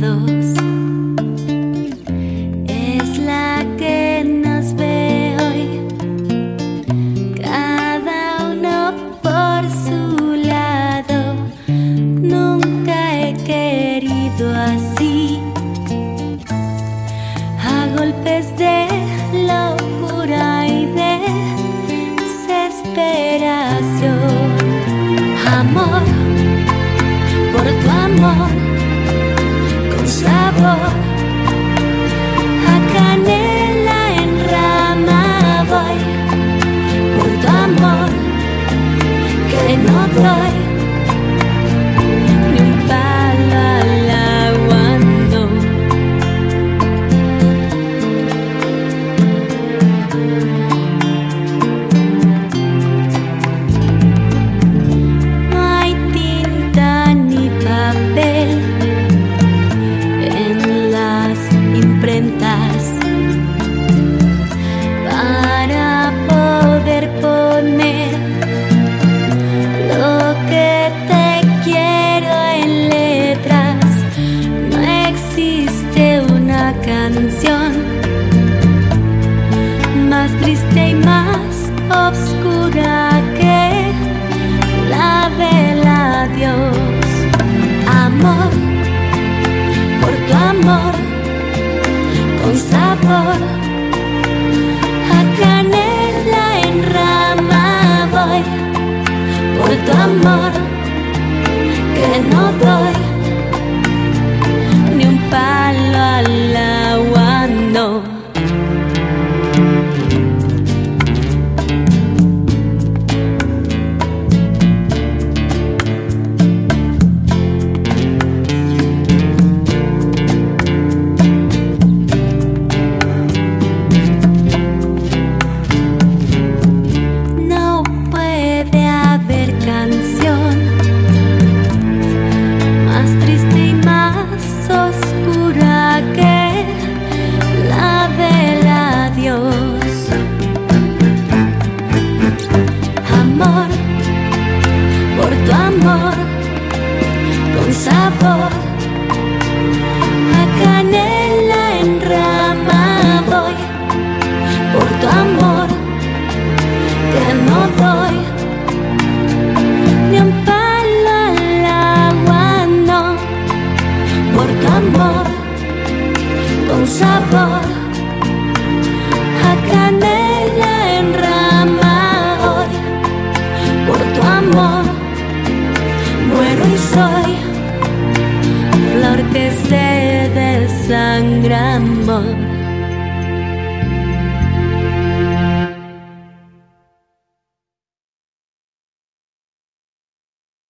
lados. Es la que nos ve hoy, cada uno por su lado. Nunca he querido así, a golpes de locura y desesperación. Amor, por tu amor, con sabor, a canela en rama voy, por tu amor, que no doy ni un palo al agua, no. No hay tinta ni papel en las imprentas para poder poner lo que te quiero en letras. No existe una canción más triste y más oscura que la vela Dios. Amor, por tu amor, con sabor, a canela en rama voy, por tu amor, que no doy ni un palo al agua, no. No puede haber canción más triste y más oscura que la vela Dios. Amor, por tu amor, con sabor, a canela en rama voy, por tu amor, que no doy ni un palo al agua, no. Por tu amor, con sabor, a canela en rama hoy, por tu amor, muero y soy flor que se desangra, amor.